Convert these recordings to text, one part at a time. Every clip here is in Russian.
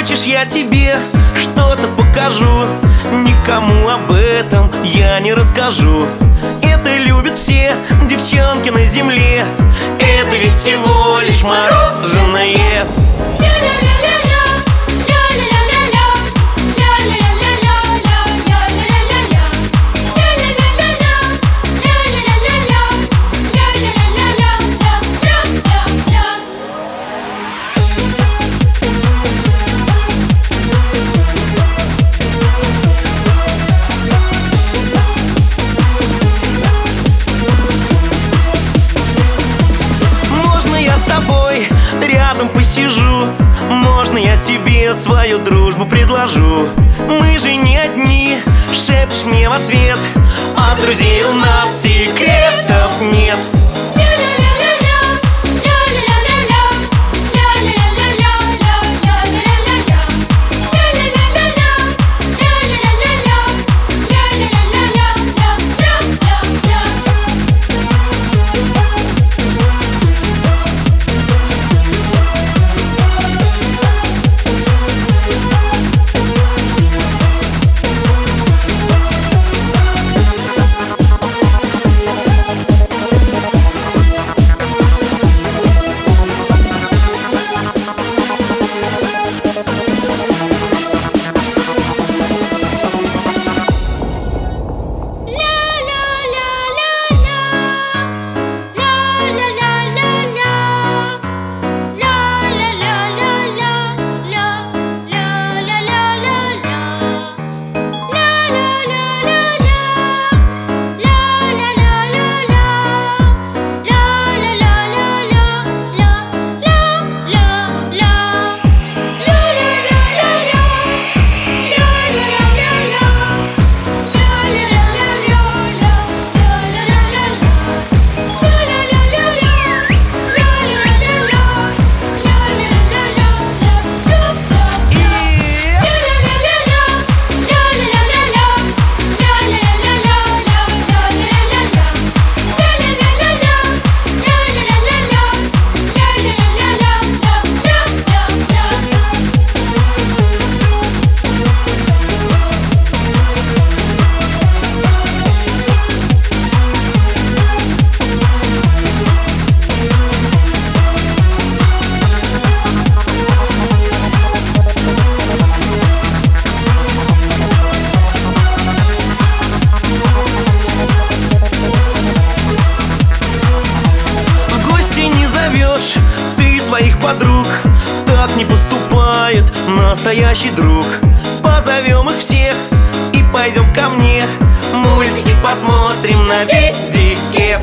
Хочешь, я тебе что-то покажу? Никому об этом я не расскажу. Это любят все девчонки на земле. Это ведь всего лишь мороженое. Рядом посижу, можно я тебе свою дружбу предложу? Мы же не одни, шепчешь мне в ответ, а друзей у нас секретов нет. Своих подруг, так не поступает настоящий друг. Позовем их всех и пойдем ко мне, мультики посмотрим на видике.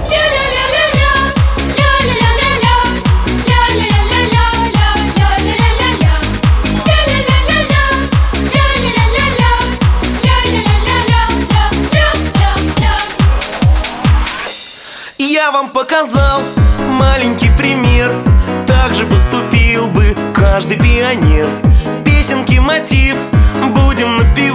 Я вам показал маленький пример, так же поступил бы каждый пионер. Песенки мотив будем напевать.